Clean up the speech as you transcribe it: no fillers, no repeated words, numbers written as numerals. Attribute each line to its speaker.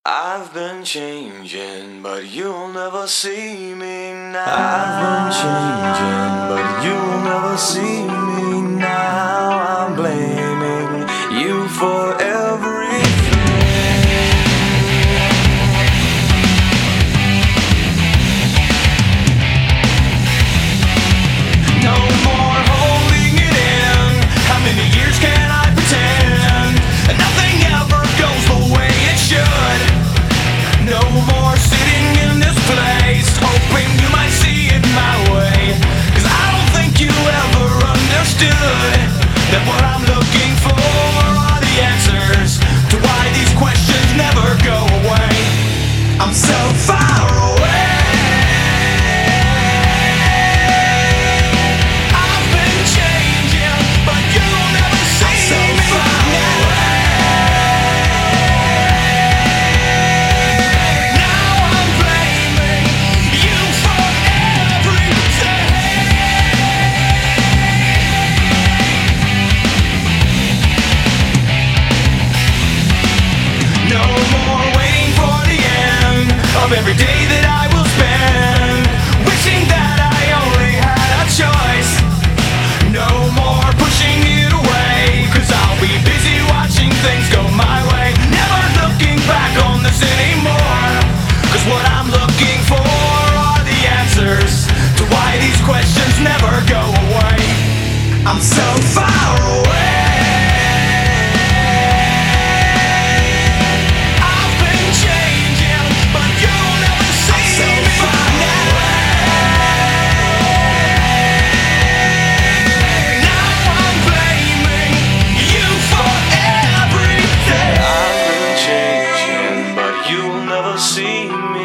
Speaker 1: I've been changing, but you'll never see me now. I've been changing, but you'll never see me now. I'm blaming you for everything. No more holding it in. How many years can I pretend? Nothing ever goes the way it should. No more sitting in this place, hoping you might see it my way. 'Cause I don't think you ever understood that what I'm looking for are the answers to why these questions never go away. I'm so far away. I've been changing, but you'll never see me now. Of every day that I will spend wishing that I only had a choice. No more pushing it away, 'cause I'll be busy watching things go my way. Never looking back on this anymore, 'cause what I'm looking for are the answers to why these questions never go away. I'm so far away. See me